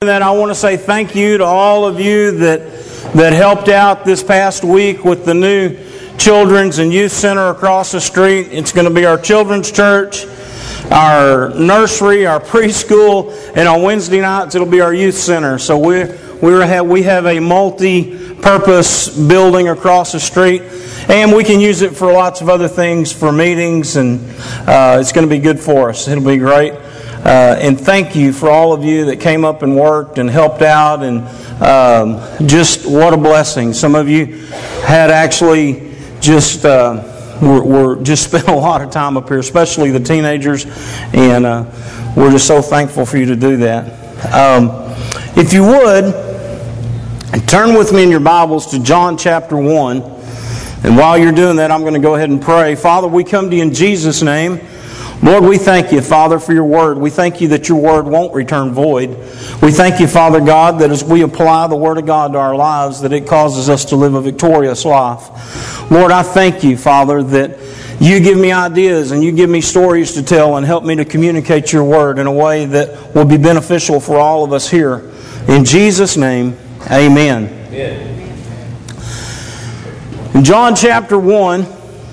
That I want to say thank you to all of you that helped out this past week with the new children's and youth center across the street. It's going to be our children's church, our nursery, our preschool, and on Wednesday nights it'll be our youth center. So we have a multi-purpose building across the street, and we can use it for lots of other things, for meetings, and it's going to be good for us. It'll be great. And thank you for all of you that came up and worked and helped out, and just what a blessing. Some of you had actually just we're just spent a lot of time up here, especially the teenagers, and we're just so thankful for you to do that. If you would, turn with me in your Bibles to John chapter 1, and while you're doing that, I'm going to go ahead and pray. Father, we come to you in Jesus' name. Lord, we thank you, Father, for your word. We thank you that your word won't return void. We thank you, Father God, that as we apply the word of God to our lives, that it causes us to live a victorious life. Lord, I thank you, Father, that you give me ideas and you give me stories to tell and help me to communicate your word in a way that will be beneficial for all of us here. In Jesus' name, amen. In John chapter 1,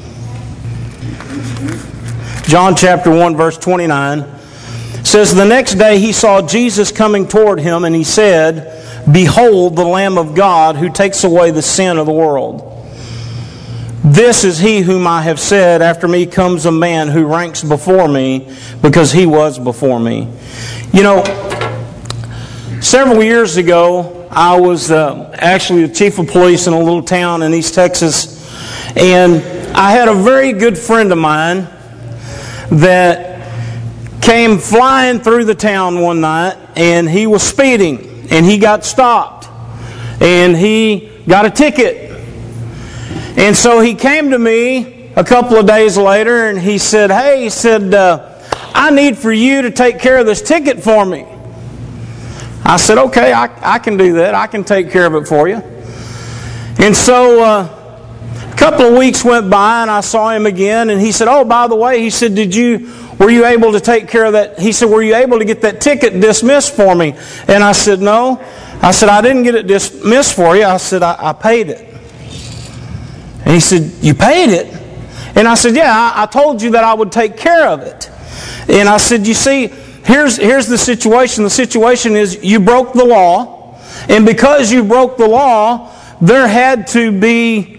verse 29, says, "The next day he saw Jesus coming toward him, and he said, 'Behold the Lamb of God who takes away the sin of the world. This is he whom I have said, after me comes a man who ranks before me, because he was before me.'" You know, several years ago, I was actually the chief of police in a little town in East Texas, and I had a very good friend of mine that came flying through the town one night, and he was speeding, and he got stopped, and he got a ticket. And so he came to me a couple of days later, and he said, "Hey," he said, "I need for you to take care of this ticket for me." I said, "Okay, I can do that. I can take care of it for you." And so a couple of weeks went by, and I saw him again, and he said, "Oh, by the way," he said, were you able to take care of that?" He said, "Were you able to get that ticket dismissed for me?" And I said, "No." I said, "I didn't get it dismissed for you." I said, I paid it." And he said, "You paid it?" And I said, "Yeah, I told you that I would take care of it." And I said, "You see, here's the situation. The situation is you broke the law, and because you broke the law, there had to be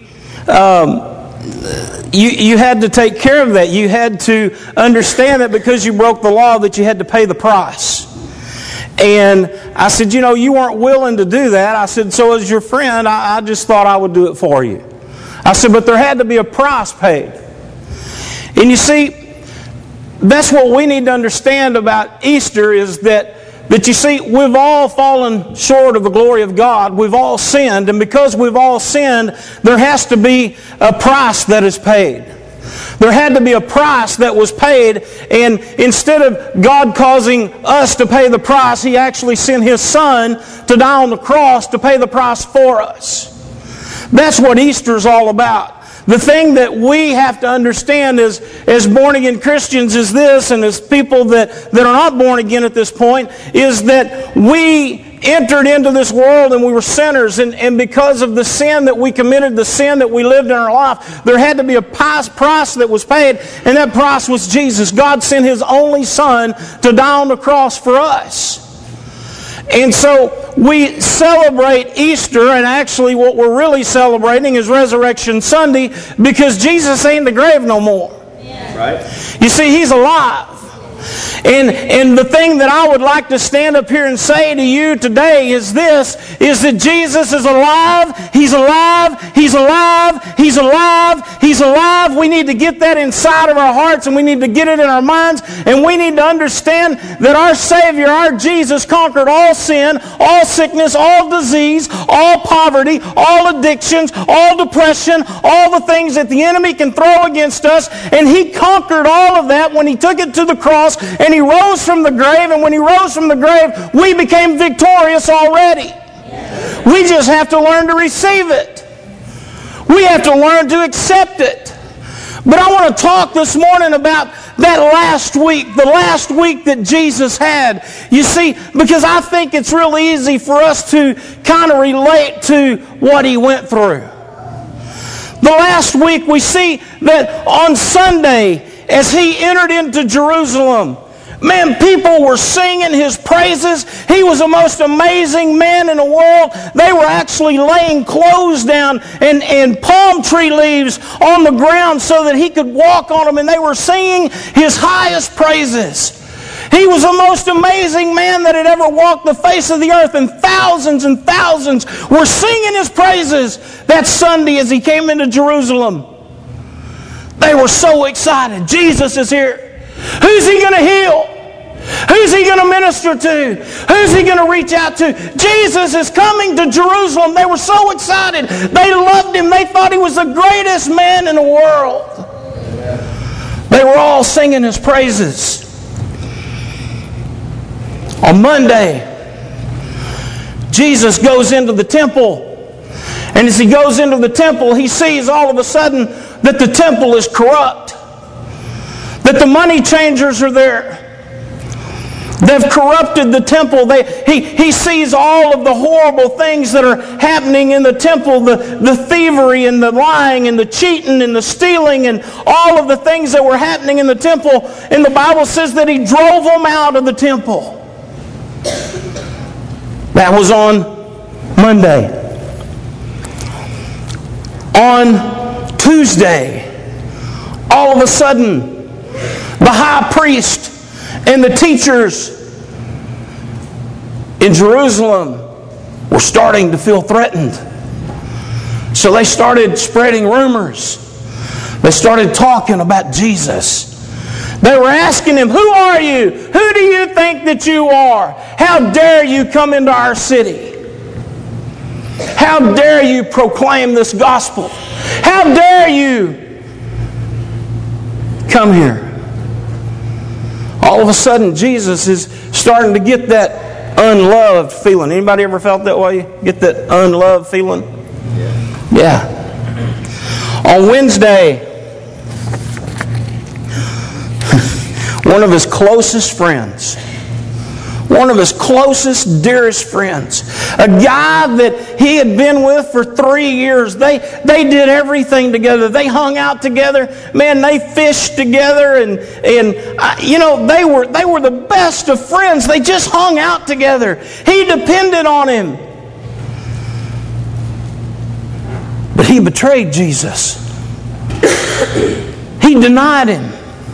you had to take care of that. You had to understand that because you broke the law that you had to pay the price." And I said, "You know, you weren't willing to do that." I said, "So as your friend, I just thought I would do it for you." I said, "But there had to be a price paid." And you see, that's what we need to understand about Easter, is that you see, we've all fallen short of the glory of God. We've all sinned, and because we've all sinned, there has to be a price that is paid. There had to be a price that was paid, and instead of God causing us to pay the price, He actually sent His Son to die on the cross to pay the price for us. That's what Easter is all about. The thing that we have to understand as born-again Christians is this, and as people that are not born again at this point, is that we entered into this world and we were sinners, and because of the sin that we committed, the sin that we lived in our life, there had to be a price that was paid, and that price was Jesus. God sent His only Son to die on the cross for us. And so we celebrate Easter, and actually what we're really celebrating is Resurrection Sunday, because Jesus ain't in the grave no more. Yeah. Right. You see, He's alive. And the thing that I would like to stand up here and say to you today is this, is that Jesus is alive. He's alive. He's alive. He's alive. He's alive. We need to get that inside of our hearts, and we need to get it in our minds, and we need to understand that our Savior, our Jesus, conquered all sin, all sickness, all disease, all poverty, all addictions, all depression, all the things that the enemy can throw against us, and He conquered all of that when He took it to the cross, and He rose from the grave, and when He rose from the grave, we became victorious already. We just have to learn to receive it. We have to learn to accept it. But I want to talk this morning about that last week, the last week that Jesus had. You see, because I think it's real easy for us to kind of relate to what He went through. The last week we see that on Sunday, as He entered into Jerusalem, man, people were singing His praises. He was the most amazing man in the world. They were actually laying clothes down and palm tree leaves on the ground so that He could walk on them, and they were singing His highest praises. He was the most amazing man that had ever walked the face of the earth, and thousands were singing His praises that Sunday as He came into Jerusalem. They were so excited. Jesus is here. Who's He going to heal? Who's He going to minister to? Who's He going to reach out to? Jesus is coming to Jerusalem. They were so excited. They loved Him. They thought He was the greatest man in the world. They were all singing His praises. On Monday, Jesus goes into the temple. And as He goes into the temple, He sees all of a sudden that the temple is corrupt. That the money changers are there. They've corrupted the temple. He sees all of the horrible things that are happening in the temple. The thievery and the lying and the cheating and the stealing and all of the things that were happening in the temple. And the Bible says that He drove them out of the temple. That was on Monday. On Tuesday, all of a sudden, the high priest and the teachers in Jerusalem were starting to feel threatened. So they started spreading rumors. They started talking about Jesus. They were asking Him, "Who are you? Who do you think that you are? How dare you come into our city? How dare you proclaim this gospel? How dare you come here?" All of a sudden, Jesus is starting to get that unloved feeling. Anybody ever felt that way? Get that unloved feeling? Yeah. On Wednesday, one of His closest friends, one of His closest, dearest friends, a guy that He had been with for 3 years. They did everything together. They hung out together. Man, they fished together, and you know, they were the best of friends. They just hung out together. He depended on Him. But he betrayed Jesus. He denied Him.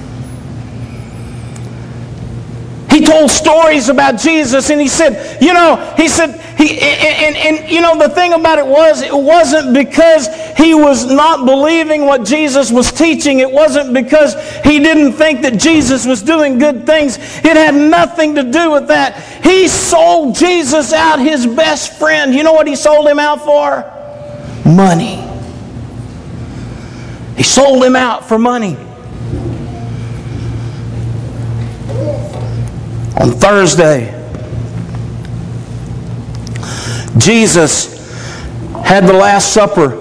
He told stories about Jesus, and he said, you know, the thing about it wasn't because he was not believing what Jesus was teaching. It wasn't because he didn't think that Jesus was doing good things. It had nothing to do with that. He sold Jesus out, his best friend. You know what he sold Him out for? Money. He sold Him out for money. On Thursday, Jesus had the Last Supper.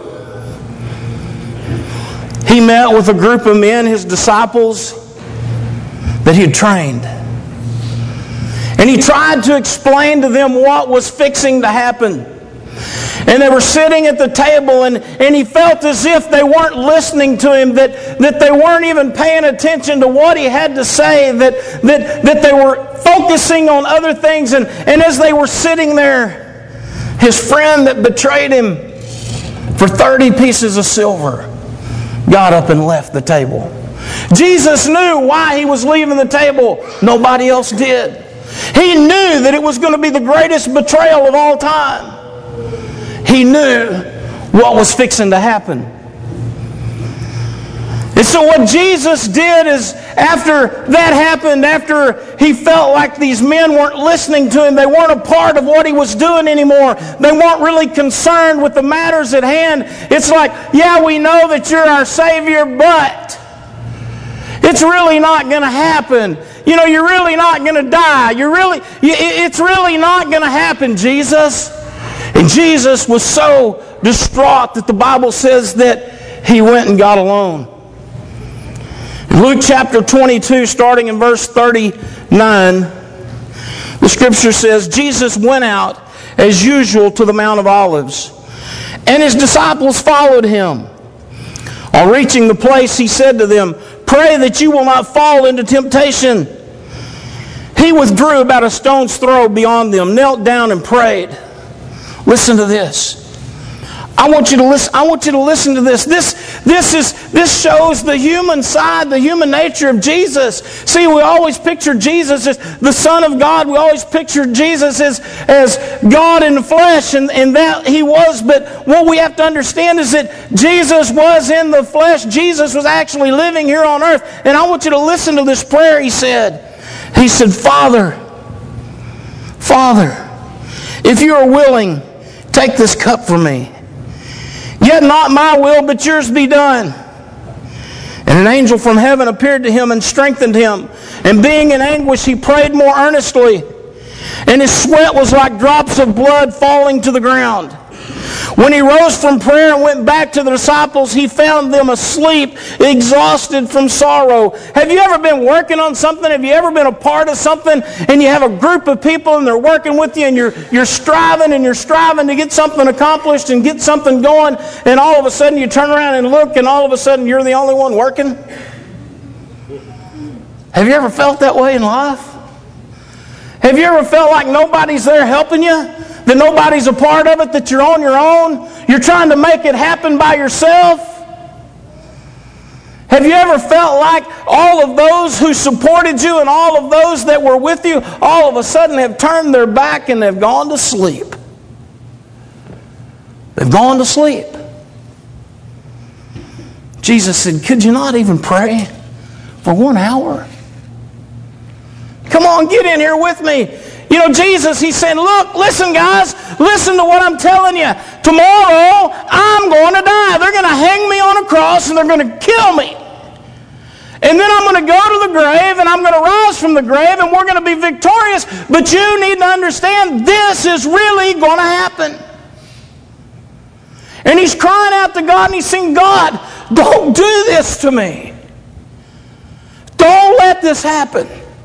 He met with a group of men, His disciples, that He had trained. And He tried to explain to them what was fixing to happen. And they were sitting at the table, and He felt as if they weren't listening to Him, that they weren't even paying attention to what He had to say, that they were focusing on other things. And as they were sitting there, His friend that betrayed Him for 30 pieces of silver got up and left the table. Jesus knew why He was leaving the table. Nobody else did. He knew that it was going to be the greatest betrayal of all time. He knew what was fixing to happen. And so what Jesus did is, after that happened, after He felt like these men weren't listening to Him, they weren't a part of what He was doing anymore, they weren't really concerned with the matters at hand. It's like, yeah, we know that You're our Savior, but it's really not going to happen. You know, you're really not going to die. It's really not going to happen, Jesus. And Jesus was so distraught that the Bible says that He went and got alone. In Luke chapter 22, starting in verse 39, the scripture says, Jesus went out as usual to the Mount of Olives, and his disciples followed him. On reaching the place, he said to them, "Pray that you will not fall into temptation." He withdrew about a stone's throw beyond them, knelt down and prayed. Listen to this. I want you to listen to this. This shows the human side, the human nature of Jesus. See, we always picture Jesus as the Son of God. We always picture Jesus as God in the flesh, and that he was. But what we have to understand is that Jesus was in the flesh. Jesus was actually living here on earth. And I want you to listen to this prayer he said. He said, Father, if you are willing, take this cup from me. Yet not my will, but yours be done. And an angel from heaven appeared to him and strengthened him. And being in anguish, he prayed more earnestly. And his sweat was like drops of blood falling to the ground. When he rose from prayer and went back to the disciples, he found them asleep, exhausted from sorrow. Have you ever been working on something? Have you ever been a part of something and you have a group of people and they're working with you and you're striving to get something accomplished and get something going, and all of a sudden you turn around and look and all of a sudden you're the only one working? Have you ever felt that way in life? Have you ever felt like nobody's there helping you? That nobody's a part of it, that you're on your own? You're trying to make it happen by yourself? Have you ever felt like all of those who supported you and all of those that were with you all of a sudden have turned their back and they've gone to sleep? They've gone to sleep. Jesus said, could you not even pray for 1 hour? Come on, get in here with me. You know, Jesus, he said, look, listen guys, listen to what I'm telling you. Tomorrow, I'm going to die. They're going to hang me on a cross and they're going to kill me. And then I'm going to go to the grave and I'm going to rise from the grave and we're going to be victorious. But you need to understand this is really going to happen. And he's crying out to God and he's saying, God, don't do this to me. Don't let this happen.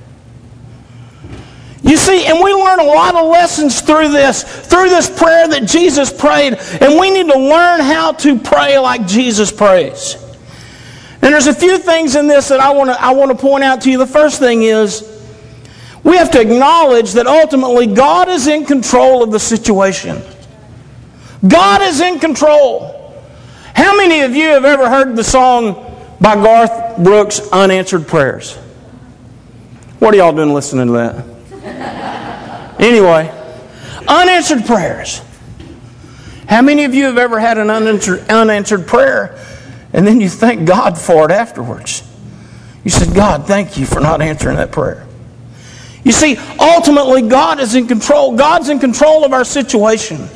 You see, and we learn a lot of lessons through this prayer that Jesus prayed, and we need to learn how to pray like Jesus prays. And there's a few things in this that I want to point out to you. The first thing is, we have to acknowledge that ultimately God is in control of the situation. God is in control. How many of you have ever heard the song by Garth Brooks, Unanswered Prayers? What are y'all doing listening to that? Anyway, unanswered prayers. How many of you have ever had an unanswered prayer and then you thank God for it afterwards? You said, God, thank you for not answering that prayer. You see, ultimately God is in control. God's in control of our situation.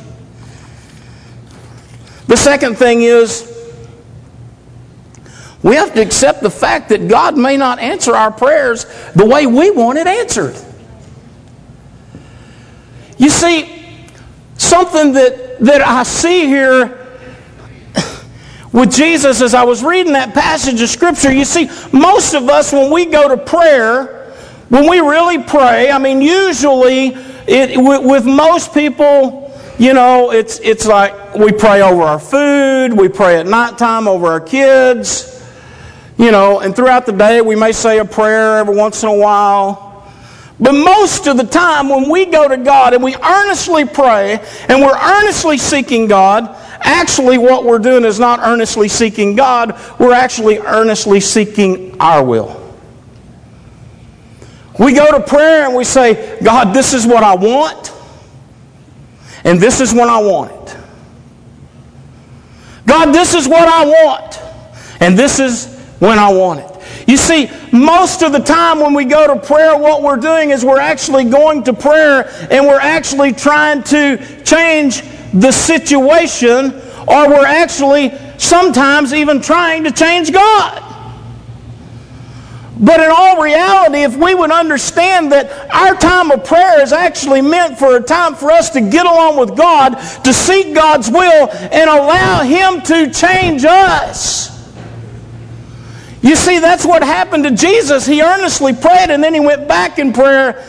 The second thing is, we have to accept the fact that God may not answer our prayers the way we want it answered. You see, something that I see here with Jesus as I was reading that passage of Scripture, you see, most of us when we go to prayer, when we really pray, I mean, usually with most people, you know, it's like we pray over our food, we pray at nighttime over our kids, you know, and throughout the day we may say a prayer every once in a while. But most of the time when we go to God and we earnestly pray and we're earnestly seeking God, actually what we're doing is not earnestly seeking God, we're actually earnestly seeking our will. We go to prayer and we say, God, this is what I want, and this is when I want it. God, this is what I want, and this is when I want it. You see, most of the time when we go to prayer, what we're doing is we're actually going to prayer and we're actually trying to change the situation, or we're actually sometimes even trying to change God. But in all reality, if we would understand that our time of prayer is actually meant for a time for us to get along with God, to seek God's will, and allow Him to change us. You see, that's what happened to Jesus. He earnestly prayed, and then he went back in prayer,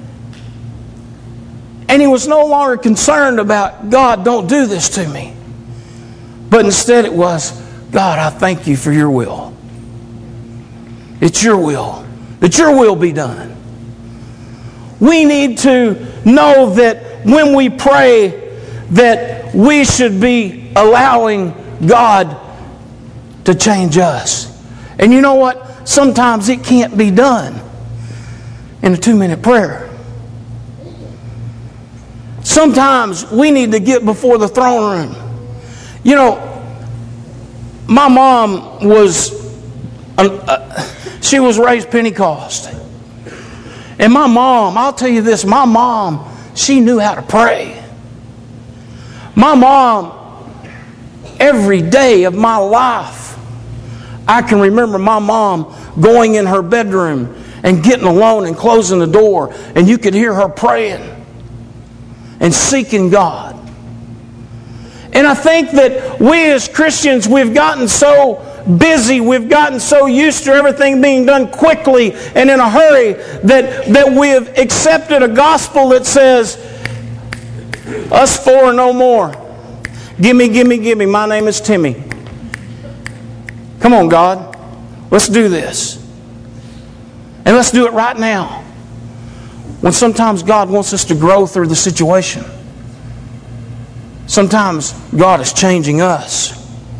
and he was no longer concerned about, God, don't do this to me. But instead it was, God, I thank you for your will. It's your will. That your will be done. We need to know that when we pray, that we should be allowing God to change us. And you know what? Sometimes it can't be done in a 2-minute prayer. Sometimes we need to get before the throne room. You know, my mom was, she was raised Pentecost. And my mom, I'll tell you this, my mom, she knew how to pray. My mom, every day of my life, I can remember my mom going in her bedroom and getting alone and closing the door, and you could hear her praying and seeking God. And I think that we as Christians, we've gotten so busy, we've gotten so used to everything being done quickly and in a hurry that we have accepted a gospel that says, us four, no more. Gimme, gimme, gimme. My name is Timmy. Come on, God. Let's do this. And let's do it right now. When sometimes God wants us to grow through the situation. Sometimes God is changing us.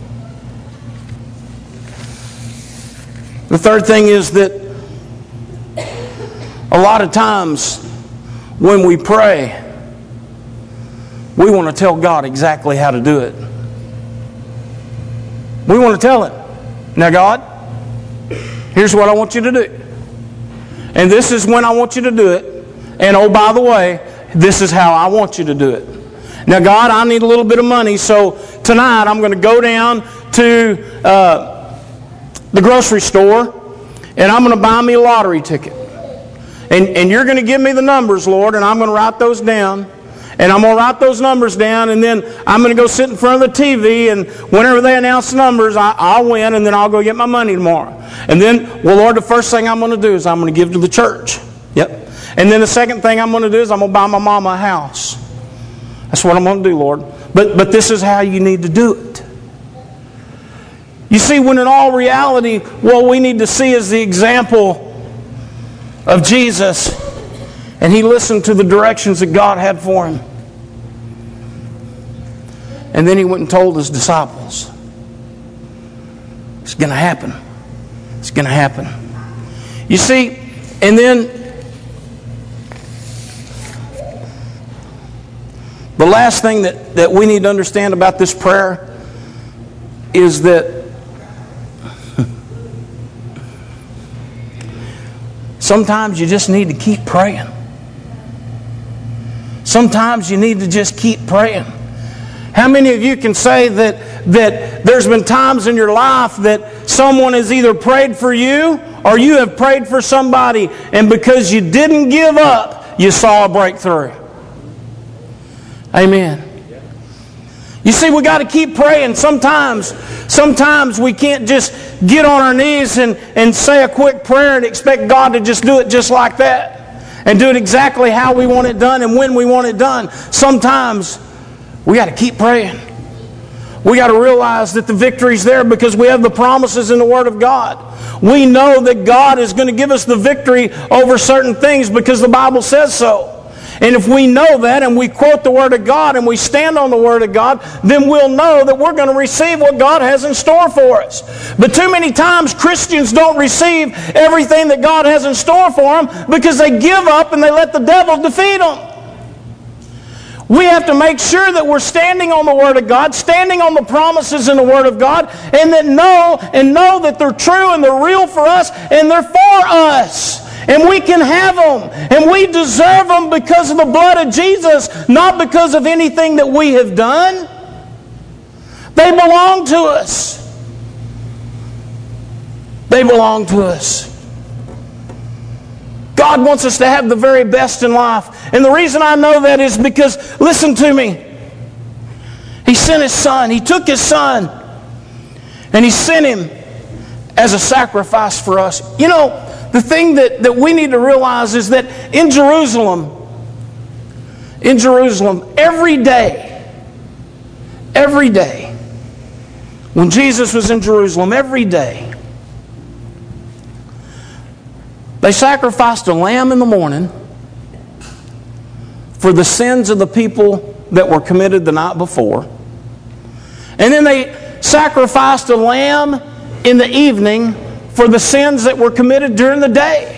The third thing is that a lot of times when we pray, we want to tell God exactly how to do it. We want to tell Him, now God, here's what I want you to do. And this is when I want you to do it. And oh, by the way, this is how I want you to do it. Now God, I need a little bit of money, so tonight I'm going to go down to the grocery store and I'm going to buy me a lottery ticket. And you're going to give me the numbers, Lord, and I'm going to write those down. And I'm going to write those numbers down, and then I'm going to go sit in front of the TV, and whenever they announce the numbers, I'll win, and then I'll go get my money tomorrow. And then, well, Lord, the first thing I'm going to do is I'm going to give to the church. Yep. And then the second thing I'm going to do is I'm going to buy my mama a house. That's what I'm going to do, Lord. But this is how you need to do it. You see, when in all reality, what we need to see is the example of Jesus, and He listened to the directions that God had for Him. And then He went and told His disciples, it's going to happen. It's going to happen. You see, and then the last thing that we need to understand about this prayer is that sometimes you just need to keep praying. Sometimes you need to just keep praying. How many of you can say that there's been times in your life that someone has either prayed for you or you have prayed for somebody, and because you didn't give up, you saw a breakthrough? Amen. You see, we got to keep praying. Sometimes we can't just get on our knees and say a quick prayer and expect God to just do it just like that. And do it exactly how we want it done and when we want it done. Sometimes we got to keep praying. We got to realize that the victory's there because we have the promises in the Word of God. We know that God is going to give us the victory over certain things because the Bible says so. And if we know that and we quote the Word of God and we stand on the Word of God, then we'll know that we're going to receive what God has in store for us. But too many times Christians don't receive everything that God has in store for them because they give up and they let the devil defeat them. We have to make sure that we're standing on the Word of God, standing on the promises in the Word of God, and that know that they're true and they're real for us and they're for us. And we can have them. And we deserve them because of the blood of Jesus, not because of anything that we have done. They belong to us. They belong to us. God wants us to have the very best in life. And the reason I know that is because, listen to me, He sent His Son. He took His Son and He sent Him as a sacrifice for us. You know, the thing that we need to realize is that in Jerusalem, every day, when Jesus was in Jerusalem, every day, they sacrificed a lamb in the morning for the sins of the people that were committed the night before. And then they sacrificed a lamb in the evening for the sins that were committed during the day.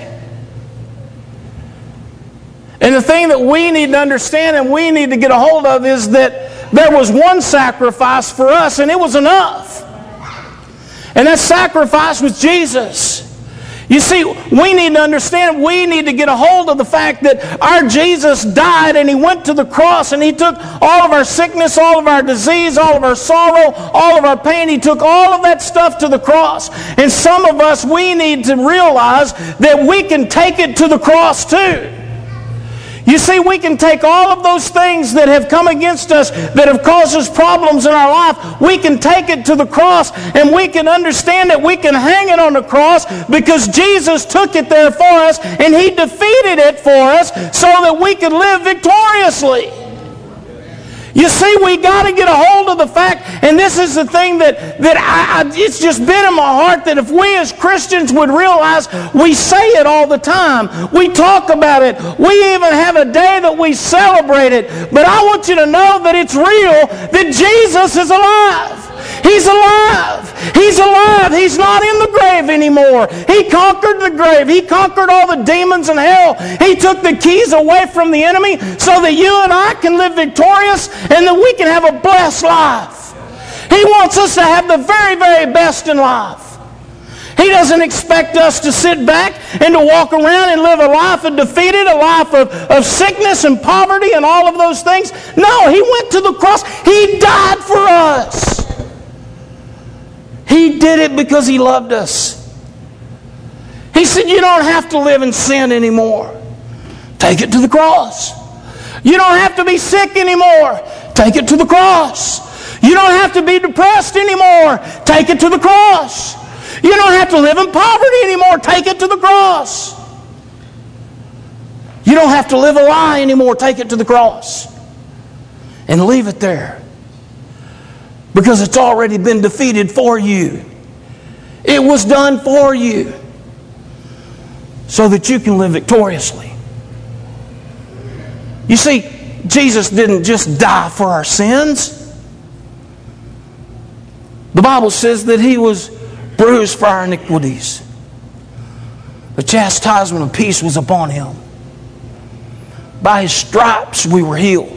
And the thing that we need to understand and we need to get a hold of is that there was one sacrifice for us, and it was enough. And that sacrifice was Jesus. You see, we need to understand, we need to get a hold of the fact that our Jesus died and He went to the cross and He took all of our sickness, all of our disease, all of our sorrow, all of our pain. He took all of that stuff to the cross. And some of us, we need to realize that we can take it to the cross too. You see, we can take all of those things that have come against us, that have caused us problems in our life, we can take it to the cross, and we can understand that we can hang it on the cross because Jesus took it there for us and He defeated it for us so that we could live victoriously. You see, we got to get a hold of the fact, and this is the thing that it's just been in my heart, that if we as Christians would realize, we say it all the time, we talk about it, we even have a day that we celebrate it, but I want you to know that it's real, that Jesus is alive. He's alive. He's alive. He's not in the grave anymore. He conquered the grave. He conquered all the demons in hell. He took the keys away from the enemy so that you and I can live victorious and that we can have a blessed life. He wants us to have the very, very best in life. He doesn't expect us to sit back and to walk around and live a life of defeated, a life of sickness and poverty and all of those things. No, He went to the cross. He died for us. He did it because He loved us. He said, you don't have to live in sin anymore. Take it to the cross. You don't have to be sick anymore. Take it to the cross. You don't have to be depressed anymore. Take it to the cross. You don't have to live in poverty anymore. Take it to the cross. You don't have to live a lie anymore. Take it to the cross. And leave it there. Because it's already been defeated for you. It was done for you. So that you can live victoriously. You see, Jesus didn't just die for our sins. The Bible says that He was bruised for our iniquities. The chastisement of peace was upon Him. By His stripes we were healed.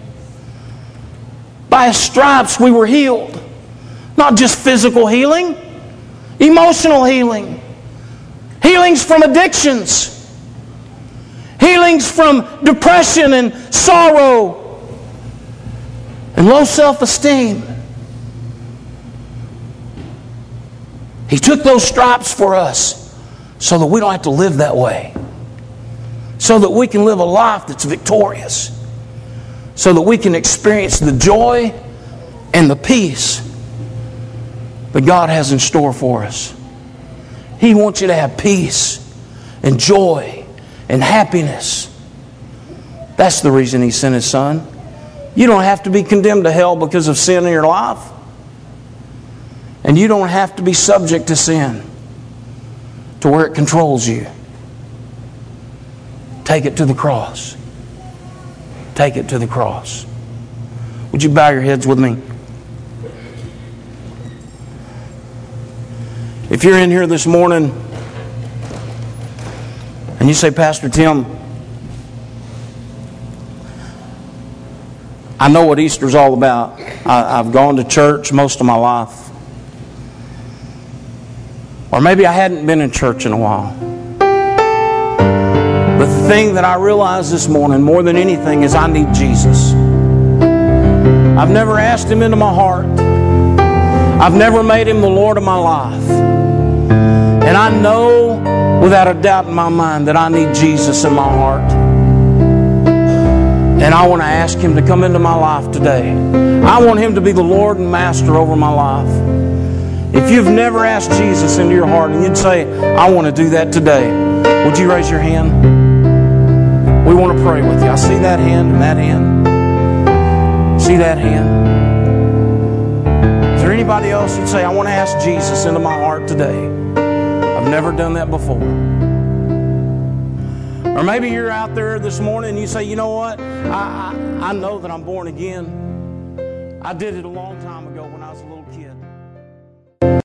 By His stripes we were healed. Not just physical healing, emotional healing. Healings from addictions. Healings from depression and sorrow and low self-esteem. He took those stripes for us so that we don't have to live that way. So that we can live a life that's victorious. So that we can experience the joy and the peace that God has in store for us. He wants you to have peace and joy and happiness. That's the reason He sent His Son. You don't have to be condemned to hell because of sin in your life. And you don't have to be subject to sin to where it controls you. Take it to the cross. Take it to the cross. Would you bow your heads with me? If you're in here this morning and you say, Pastor Tim, I know what Easter's all about. I've gone to church most of my life. Or maybe I hadn't been in church in a while. But the thing that I realized this morning more than anything is I need Jesus. I've never asked Him into my heart. I've never made Him the Lord of my life. And I know without a doubt in my mind that I need Jesus in my heart. And I want to ask Him to come into my life today. I want Him to be the Lord and Master over my life. If you've never asked Jesus into your heart and you'd say, I want to do that today, would you raise your hand? We want to pray with you. I see that hand and that hand. See that hand? Is there anybody else who'd say, I want to ask Jesus into my heart today? I've never done that before. Or maybe you're out there this morning and you say, you know what? I know that I'm born again. I did it a long time ago when I was a little kid.